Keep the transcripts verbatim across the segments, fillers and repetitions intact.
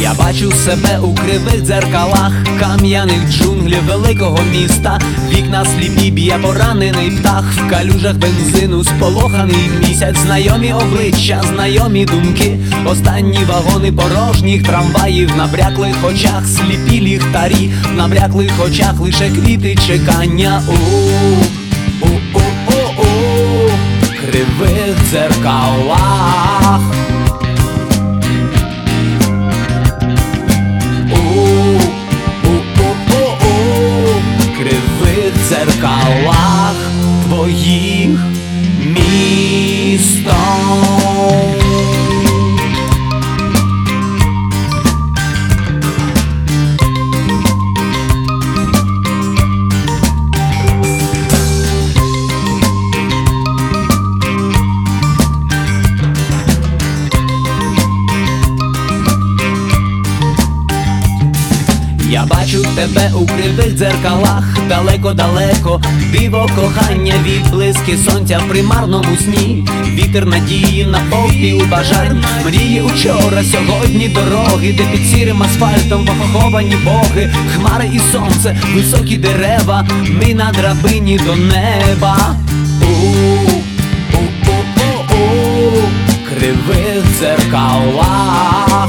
Я бачу себе у кривих дзеркалах кам'яних джунглів великого міста. Вікна сліпі, б'є поранений птах, в калюжах бензину сполоханий місяць. Знайомі обличчя, знайомі думки, останні вагони порожніх трамваїв. В набряклих очах сліпі ліхтарі, в набряклих очах лише квіти чекання. У-у-у-у-у кривих дзеркалах. Дзеркалах твоїх місто. Я бачу тебе у кривих дзеркалах, далеко-далеко, диво кохання, відблиски сонця в примарному сні. Вітер надії на попіл бажань, мрії учора, сьогодні дороги, де під сірим асфальтом поховані боги. Хмари і сонце, високі дерева, ми на драбині до неба. У-у-у-у-у кривих дзеркалах.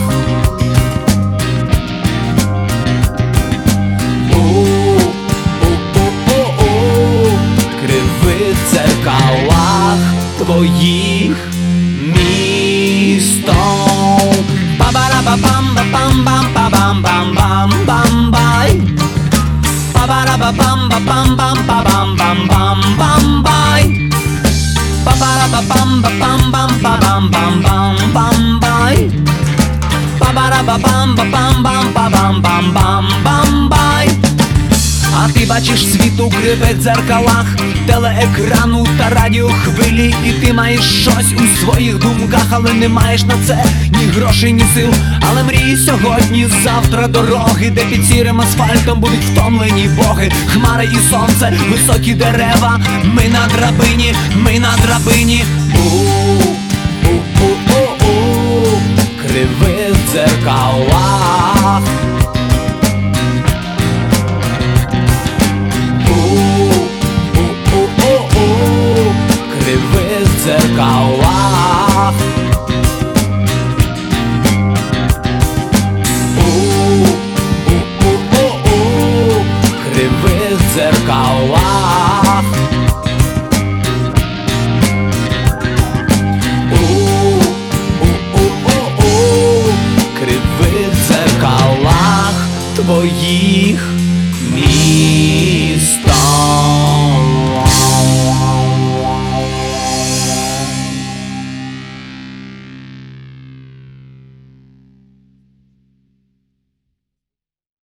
Дзеркалах твоїх місто. Па-ба-ра-ба-бам-ба-бам-бам-ба-бам-бам-бам-бай. Па-ба-ра-ба-бам-ба-бам-бам-бам-бам-бай. Па-ба-ра-ба-бам-ба-бам-бам-бам-бам-бай. Па-ба-ра-ба-бам-ба-бам-бам-бам-бам-бам-бай. А ти бачиш світ у кривих дзеркалах телеекрану та радіохвилі. І ти маєш щось у своїх думках, але не маєш на це ні грошей, ні сил. Але мрії сьогодні, завтра дороги, де під сірим асфальтом будуть втомлені боги. Хмари і сонце, високі дерева, ми на драбині, ми на драбині. У-у-у-у-у кривих дзеркалах. Кривих дзеркалах.